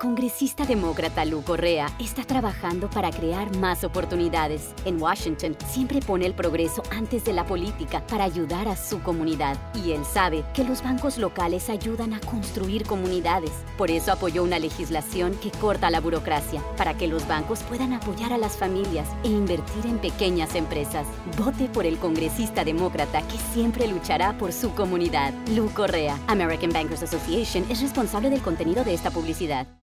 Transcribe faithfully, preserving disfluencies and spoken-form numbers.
congresista demócrata Lou Correa está trabajando para crear más oportunidades. En Washington, siempre pone el progreso antes de la política para ayudar a su comunidad. Y él sabe que los bancos locales ayudan a construir comunidades. Por eso apoyó una legislación que corta la burocracia, para que los bancos puedan apoyar a las familias e invertir en pequeñas empresas. Vote por el congresista demócrata que siempre luchará por su comunidad. Lou Correa. American Bankers Association es responsable del contenido de esta publicidad.